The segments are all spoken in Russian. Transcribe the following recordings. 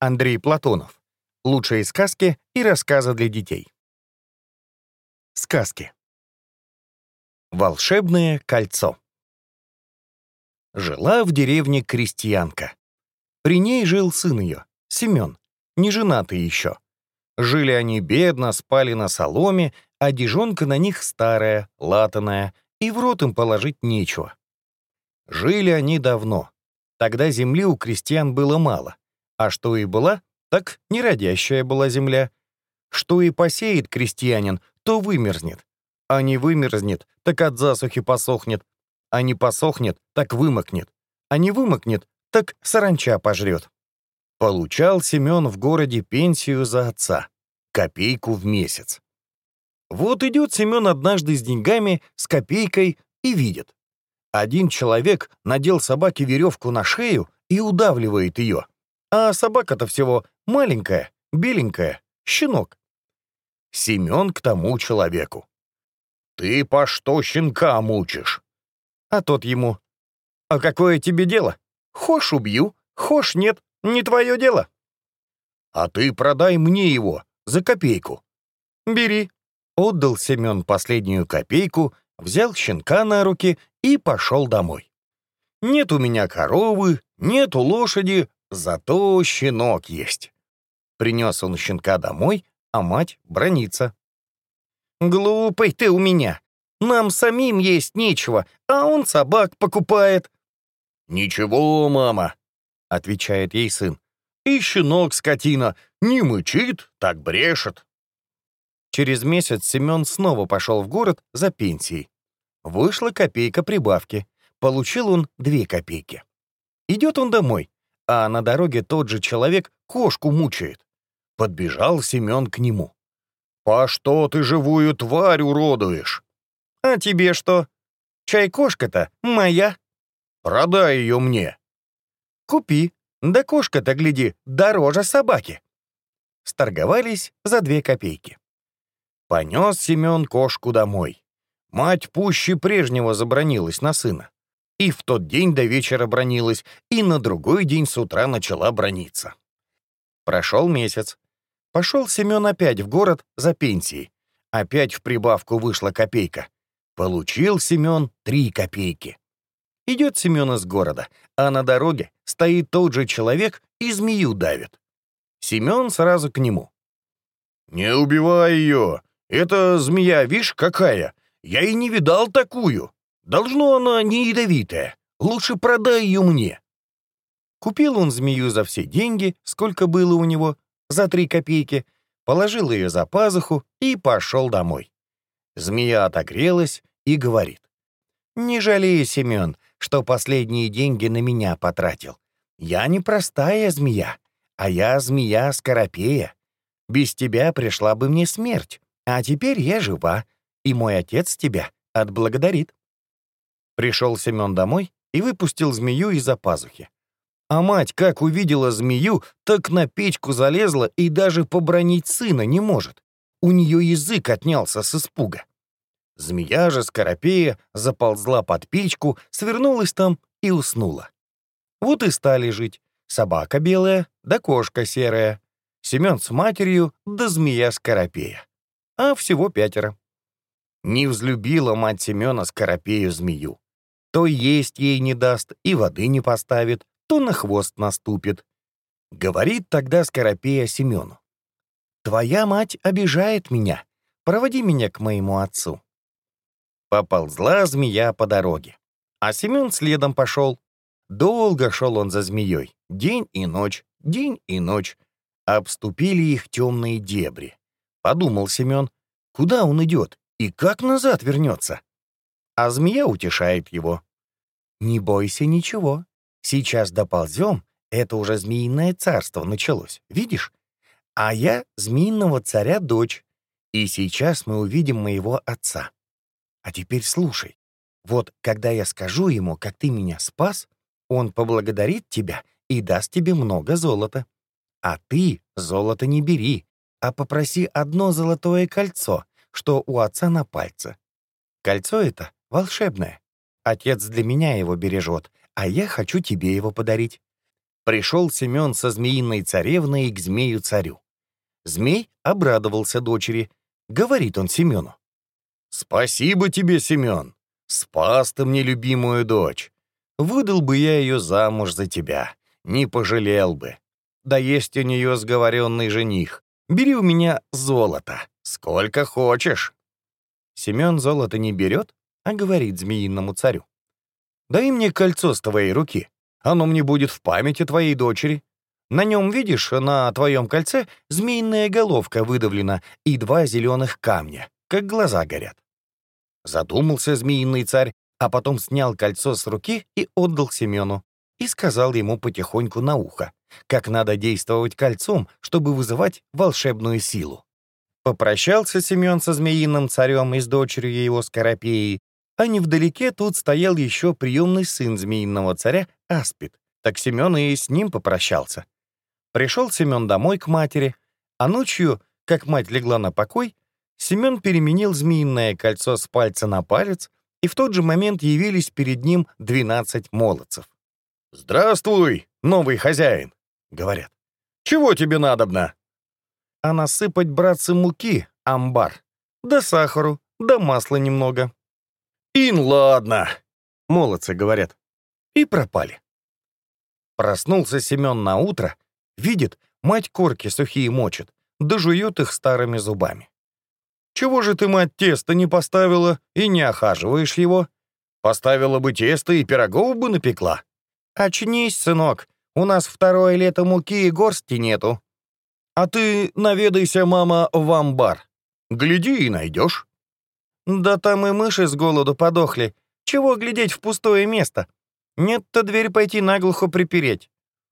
Андрей Платонов. Лучшие сказки и рассказы для детей. Сказки. Волшебное кольцо. Жила в деревне крестьянка. При ней жил сын ее, Семен, неженатый еще. Жили они бедно, спали на соломе, а одежонка на них старая, латаная, и в рот им положить нечего. Жили они давно. Тогда земли у крестьян было мало, а что и была, так неродящая была земля. Что и посеет крестьянин, то вымерзнет. А не вымерзнет, так от засухи посохнет. А не посохнет, так вымокнет. А не вымокнет, так саранча пожрет. Получал Семен в городе пенсию за отца, копейку в месяц. Вот идет Семен однажды с деньгами, с копейкой, и видит. Один человек надел собаке веревку на шею и удавливает ее. А собака-то всего маленькая, беленькая, щенок. Семен к тому человеку: «Ты по что щенка мучишь?» А тот ему: «А какое тебе дело? Хошь убью, хошь нет, не твое дело». «А ты продай мне его за копейку». «Бери». Отдал Семен последнюю копейку, взял щенка на руки и пошел домой. Нет у меня коровы, нету лошади, зато щенок есть. Принес он щенка домой, а мать бранится: «Глупый ты у меня, нам самим есть нечего, а он собак покупает». «Ничего, мама», — отвечает ей сын, «и щенок, скотина, не мычит, так брешет». Через месяц Семен снова пошел в город за пенсией. Вышла копейка прибавки, получил он 2 копейки. Идет он домой, а на дороге тот же человек кошку мучает. Подбежал Семен к нему: «По что ты живую тварь уродуешь?» «А тебе что? Чай кошка-то моя». «Продай ее мне». «Купи, да кошка-то, гляди, дороже собаки». Сторговались за 2 копейки. Понес Семен кошку домой. Мать пуще прежнего забранилась на сына. И в тот день до вечера бранилась, и на другой день с утра начала браниться. Прошел месяц. Пошел Семен опять в город за пенсией. Опять в прибавку вышла копейка. Получил Семен 3 копейки. Идет Семен из города, а на дороге стоит тот же человек и змею давит. Семен сразу к нему: «Не убивай ее! Это змея, вишь, какая! Я и не видал такую! Должно она не ядовитая! Лучше продай ее мне!» Купил он змею за все деньги, сколько было у него, за 3 копейки, положил ее за пазуху и пошел домой. Змея отогрелась и говорит: «Не жалей, Семен, что последние деньги на меня потратил. Я не простая змея, а я змея-скоропея. Без тебя пришла бы мне смерть, а теперь я жива, и мой отец тебя отблагодарит». Пришел Семен домой и выпустил змею из-за пазухи. А мать, как увидела змею, так на печку залезла и даже побранить сына не может. У нее язык отнялся с испуга. Змея же скоропея заползла под печку, свернулась там и уснула. Вот и стали жить собака белая да кошка серая, Семен с матерью да змея скоропея. А всего 5. Не взлюбила мать Семена скоропею-змею. То есть ей не даст и воды не поставит, то на хвост наступит. Говорит тогда скоропея Семену: «Твоя мать обижает меня, проводи меня к моему отцу». Поползла змея по дороге, а Семен следом пошел. Долго шел он за змеей, день и ночь, день и ночь. Обступили их темные дебри. Подумал Семен, куда он идет и как назад вернется. А змея утешает его: «Не бойся ничего. Сейчас доползем, это уже змеиное царство началось, видишь? А я змеиного царя дочь, и сейчас мы увидим моего отца. А теперь слушай. Вот когда я скажу ему, как ты меня спас, он поблагодарит тебя и даст тебе много золота. А ты золото не бери, а попроси одно золотое кольцо, что у отца на пальце. Кольцо это волшебное. Отец для меня его бережет, а я хочу тебе его подарить. Пришел Семен со змеиной царевной к змею-царю. Змей обрадовался дочери. Говорит он Семену: «Спасибо тебе, Семен, спас ты мне любимую дочь. Выдал бы я ее замуж за тебя, не пожалел бы. Да есть у нее сговоренный жених. Бери у меня золото, сколько хочешь». Семен золото не берет, а говорит змеиному царю: «Дай мне кольцо с твоей руки, оно мне будет в памяти твоей дочери. На нем, видишь, на твоем кольце змеиная головка выдавлена и 2 зеленых камня, как глаза горят». Задумался змеиный царь, а потом снял кольцо с руки и отдал Семену, и сказал ему потихоньку на ухо, как надо действовать кольцом, чтобы вызывать волшебную силу. Попрощался Семен со змеиным царем и с дочерью его Скоропеей, а невдалеке тут стоял еще приемный сын змеиного царя Аспид, так Семен и с ним попрощался. Пришел Семен домой к матери, а ночью, как мать легла на покой, Семен переменил змеиное кольцо с пальца на палец, и в тот же момент явились перед ним 12 молодцев. «Здравствуй, новый хозяин», — говорят. «Чего тебе надобно?» «А насыпать, братцы, муки, амбар, да сахару, да масла немного». «Ин, ладно», — молодцы говорят. И пропали. Проснулся Семен на утро, видит, мать корки сухие мочит, да жует их старыми зубами. «Чего же ты, мать, тесто не поставила и не охаживаешь его? Поставила бы тесто и пирогов бы напекла». «Очнись, сынок, у нас 2-е лето муки и горсти нету». «А ты наведайся, мама, в амбар. Гляди и найдешь». «Да там и мыши с голоду подохли. Чего глядеть в пустое место? Нет-то дверь пойти наглухо припереть».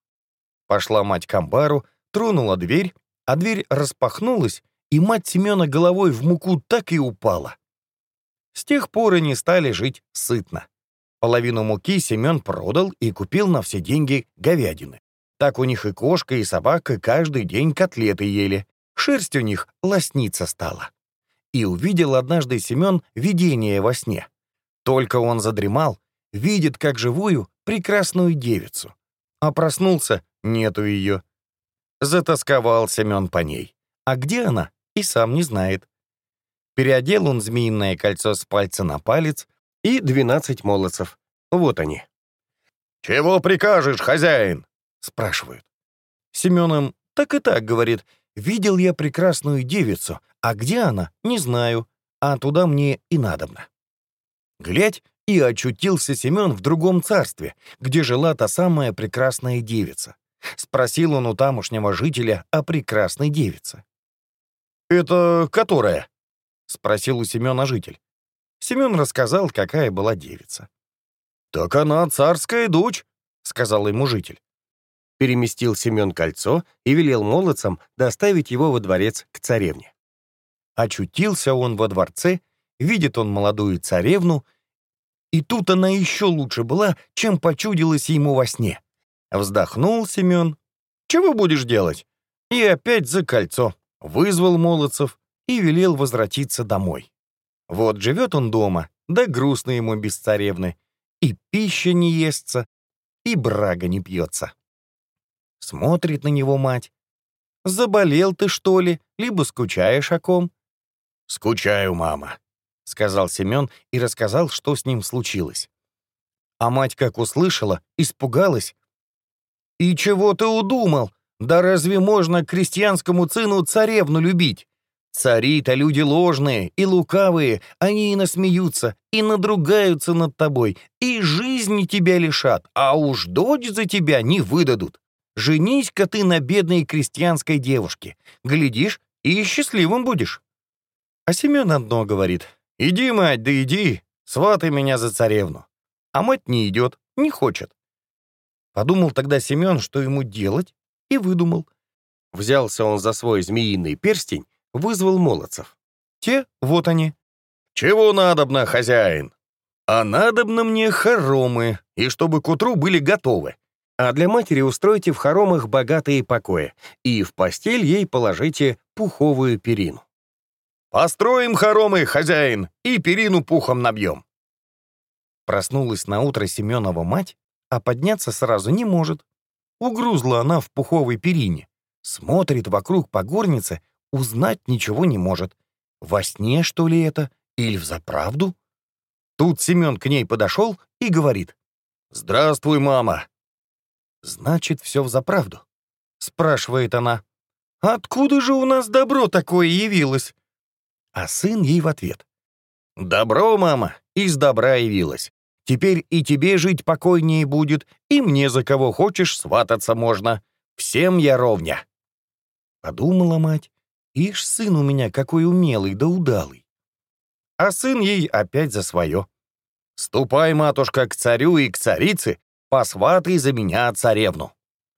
Пошла мать к амбару, тронула дверь, а дверь распахнулась, и мать Семена головой в муку так и упала. С тех пор они стали жить сытно. Половину муки Семен продал и купил на все деньги говядины. Так у них и кошка, и собака каждый день котлеты ели. Шерсть у них лосниться стала. И увидел однажды Семен видение во сне. Только он задремал, видит, как живую, прекрасную девицу. А проснулся — нету ее. Затосковал Семен по ней. А где она, и сам не знает. Переодел он змеиное кольцо с пальца на палец, и 12 молодцев. Вот они. «Чего прикажешь, хозяин?» — спрашивают. Семен им так и так говорит: «Видел я прекрасную девицу, а где она, не знаю, а туда мне и надобно». Глядь, и очутился Семен в другом царстве, где жила та самая прекрасная девица. Спросил он у тамошнего жителя о прекрасной девице. «Это которая?» — спросил у Семена житель. Семен рассказал, какая была девица. «Так она царская дочь», — сказал ему житель. Переместил Семен кольцо и велел молодцам доставить его во дворец к царевне. Очутился он во дворце, видит он молодую царевну, и тут она еще лучше была, чем почудилось ему во сне. Вздохнул Семен. «Чего будешь делать?» И опять за кольцо. Вызвал молодцев и велел возвратиться домой. Вот живет он дома, да грустно ему без царевны. И пища не естся, и брага не пьется. Смотрит на него мать. «Заболел ты, что ли, либо скучаешь о ком?» «Скучаю, мама», — сказал Семен и рассказал, что с ним случилось. А мать, как услышала, испугалась. «И чего ты удумал? Да разве можно крестьянскому сыну царевну любить? Цари-то люди ложные и лукавые, они и насмеются, и надругаются над тобой, и жизни тебя лишат, а уж дочь за тебя не выдадут. Женись-ка ты на бедной крестьянской девушке, глядишь, и счастливым будешь». А Семен одно говорит: «Иди, мать, да иди, сватай меня за царевну». А мать не идет, не хочет. Подумал тогда Семен, что ему делать, и выдумал. Взялся он за свой змеиный перстень, вызвал молодцев. Те, вот они. «Чего надобно, хозяин?» «А надобно мне хоромы, и чтобы к утру были готовы. А для матери устройте в хоромах богатые покои, и в постель ей положите пуховую перину». «Построим хоромы, хозяин, и перину пухом набьем». Проснулась наутро Семенова мать, а подняться сразу не может. Угрузла она в пуховой перине. Смотрит вокруг по горнице, узнать ничего не может. Во сне, что ли, это? Или взаправду? Тут Семен к ней подошел и говорит: «Здравствуй, мама». «Значит, все взаправду?» — спрашивает она. «Откуда же у нас добро такое явилось?» А сын ей в ответ: «Добро, мама, из добра явилось. Теперь и тебе жить покойнее будет, и мне за кого хочешь свататься можно. Всем я ровня». Подумала мать: ишь, сын у меня какой умелый да удалый. А сын ей опять за свое: «Ступай, матушка, к царю и к царице, посватай за меня царевну».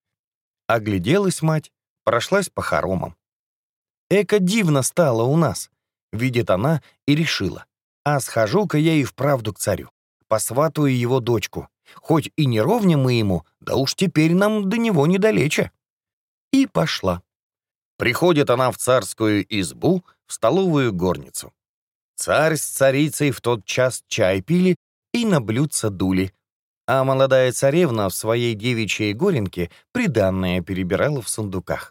Огляделась мать, прошлась по хоромам. Эко дивно стало у нас, видит она и решила: а схожу-ка я и вправду к царю, посватаю его дочку, хоть и не ровня мы ему, да уж теперь нам до него недалече. И пошла. Приходит она в царскую избу, в столовую горницу. Царь с царицей в тот час чай пили и на блюдца дули, а молодая царевна в своей девичьей горенке приданное перебирала в сундуках.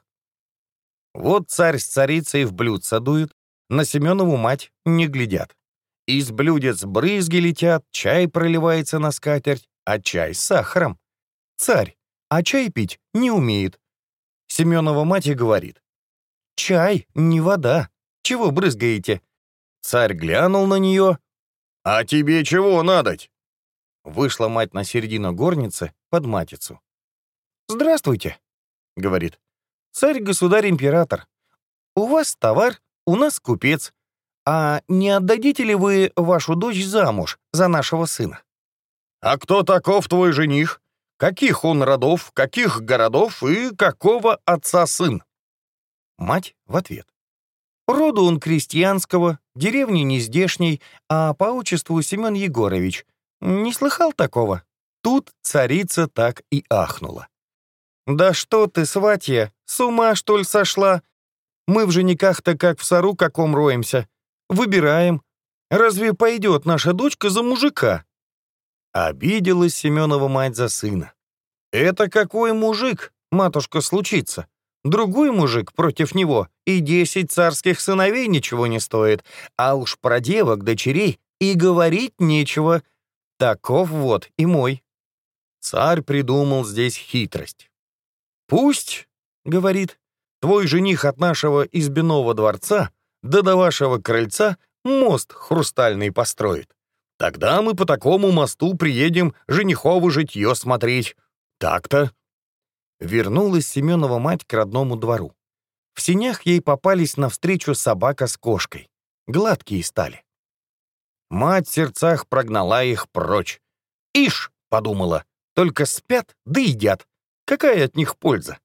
Вот царь с царицей в блюдца дуют, на Семенову мать не глядят. Из блюдец брызги летят, чай проливается на скатерть, а чай с сахаром. Царь, а чай пить не умеет. Семенова мать и говорит: «Чай, не вода, чего брызгаете?» Царь глянул на нее: «А тебе чего надоть?» Вышла мать на середину горницы под матицу. «Здравствуйте», — говорит, — «царь-государь-император. У вас товар, у нас купец. А не отдадите ли вы вашу дочь замуж за нашего сына?» «А кто таков твой жених? Каких он родов, каких городов и какого отца сын?» Мать в ответ: «Роду он крестьянского, деревни не здешней, а по отчеству Семен Егорович. Не слыхал такого?» Тут царица так и ахнула. «Да что ты, сватья, с ума, что ли, сошла? Мы в женихах-то как в сору каком роемся. Выбираем. Разве пойдет наша дочка за мужика?» Обиделась Семенова мать за сына. «Это какой мужик, матушка, случится? Другой мужик против него, и 10 царских сыновей ничего не стоит, а уж про девок, дочерей и говорить нечего. Таков вот и мой». Царь придумал здесь хитрость. «Пусть, — говорит, — твой жених от нашего избиного дворца да до вашего крыльца мост хрустальный построит. Тогда мы по такому мосту приедем женихову житье смотреть. Так-то». Вернулась Семенова мать к родному двору. В сенях ей попались навстречу собака с кошкой. Гладкие стали. Мать в сердцах прогнала их прочь. «Ишь, — подумала, — только спят да едят. Какая от них польза?»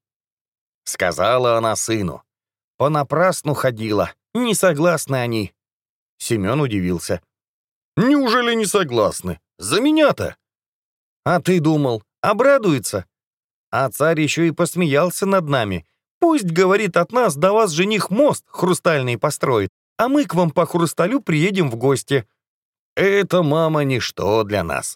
Сказала она сыну. Понапрасну ходила, не согласны они. Семен удивился. «Неужели не согласны? За меня-то?» «А ты думал, обрадуется?» А царь еще и посмеялся над нами. «Пусть, — говорит, — от нас до вас жених мост хрустальный построит, а мы к вам по хрусталю приедем в гости». Это, мама, ничто для нас.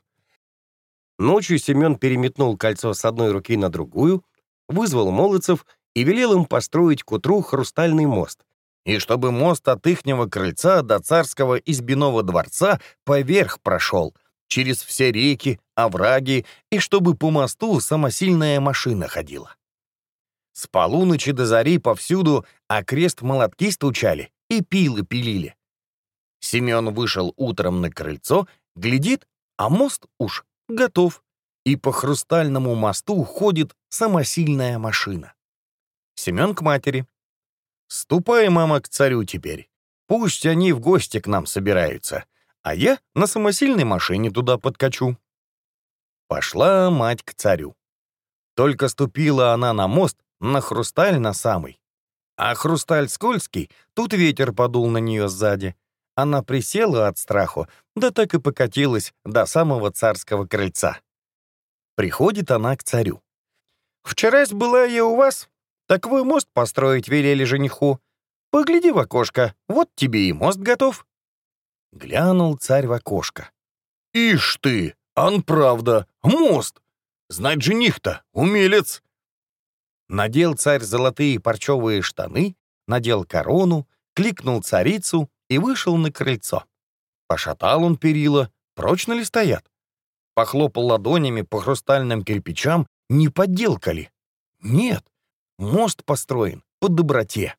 Ночью Семен переметнул кольцо с одной руки на другую, вызвал молодцев и велел им построить к утру хрустальный мост. И чтобы мост от ихнего крыльца до царского избиного дворца поверх прошел, через все реки, овраги, и чтобы по мосту самосильная машина ходила. С полуночи до зари повсюду окрест молотки стучали и пилы пилили. Семен вышел утром на крыльцо, глядит, а мост уж готов, и по хрустальному мосту ходит самосильная машина. Семен к матери: «Ступай, мама, к царю теперь. Пусть они в гости к нам собираются, а я на самосильной машине туда подкачу». Пошла мать к царю. Только ступила она на мост, на хрусталь на самый. А хрусталь скользкий, тут ветер подул на нее сзади. Она присела от страху, да так и покатилась до самого царского крыльца. Приходит она к царю. «Вчерась была я у вас, так вы мост построить велели жениху. Погляди в окошко, вот тебе и мост готов». Глянул царь в окошко. «Ишь ты, ан правда, мост! Знать жених-то, умелец! Надел царь золотые парчевые штаны, надел корону, кликнул царицу и вышел на крыльцо. Пошатал он перила, прочно ли стоят? Похлопал ладонями по хрустальным кирпичам, не подделка ли? Нет, мост построен по доброте.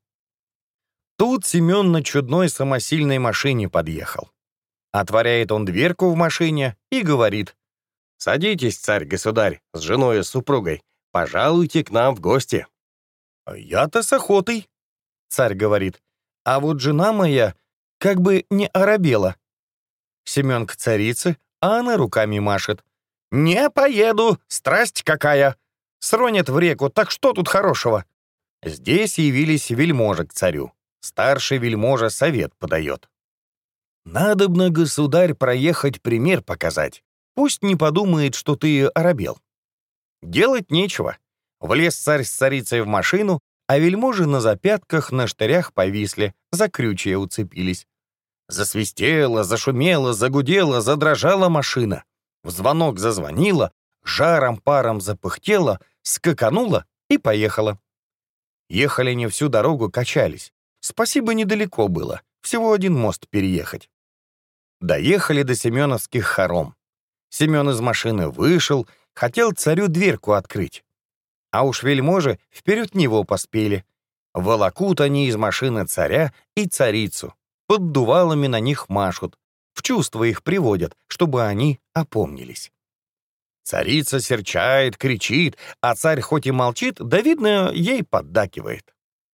Тут Семен на чудной самосильной машине подъехал. Отворяет он дверку в машине и говорит: «Садитесь, царь-государь, с женой и супругой, пожалуйте к нам в гости». «Я-то с охотой», — царь говорит, «а вот жена моя как бы не оробела». Семен к царице, а она руками машет. «Не поеду, страсть какая! Сронят в реку, так что тут хорошего?» Здесь явились вельможи к царю. Старший вельможа совет подает. «Надобно, государь, проехать пример показать. Пусть не подумает, что ты оробел». Делать нечего. Влез царь с царицей в машину, а вельможи на запятках, на штырях повисли, за крючья уцепились. Засвистела, зашумела, загудела, задрожала машина. В звонок зазвонила, жаром-паром запыхтела, скаканула и поехала. Ехали они всю дорогу, качались. Спасибо, недалеко было, всего один мост переехать. Доехали до семеновских хором. Семен из машины вышел, хотел царю дверку открыть. А уж вельможи вперед него поспели. Волокут они из машины царя и царицу. Под дувалами на них машут, в чувство их приводят, чтобы они опомнились. Царица серчает, кричит, а царь хоть и молчит, да, видно, ей поддакивает.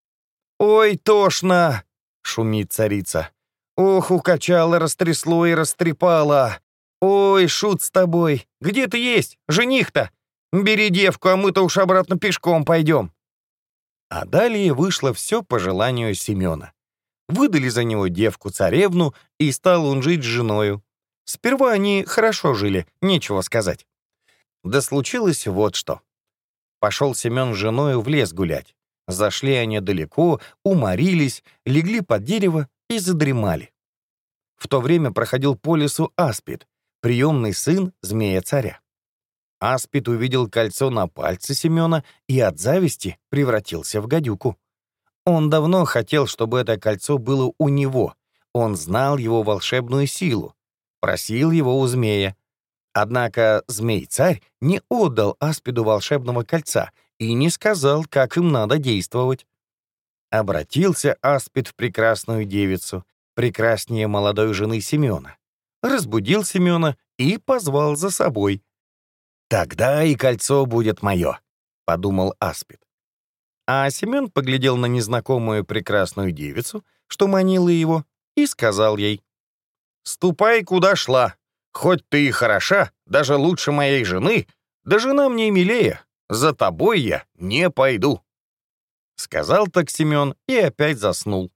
«Ой, тошно!» — шумит царица. «Ох, укачала, растрясло и растрепало! Ой, шут с тобой! Где ты есть, жених-то? Бери девку, а мы-то уж обратно пешком пойдем!» А далее вышло все по желанию Семена. Выдали за него девку-царевну, и стал он жить с женою. Сперва они хорошо жили, нечего сказать. Да случилось вот что. Пошел Семен с женою в лес гулять. Зашли они далеко, уморились, легли под дерево и задремали. В то время проходил по лесу Аспид, приемный сын змея-царя. Аспид увидел кольцо на пальце Семена и от зависти превратился в гадюку. Он давно хотел, чтобы это кольцо было у него. Он знал его волшебную силу. Просил его у змея. Однако змей-царь не отдал Аспиду волшебного кольца и не сказал, как им надо действовать. Обратился Аспид в прекрасную девицу, прекраснее молодой жены Семена. Разбудил Семена и позвал за собой. «Тогда и кольцо будет мое», — подумал Аспид. А Семен поглядел на незнакомую прекрасную девицу, что манила его, и сказал ей: «Ступай, куда шла. Хоть ты и хороша, даже лучше моей жены, да жена мне милее, за тобой я не пойду». Сказал так Семен и опять заснул.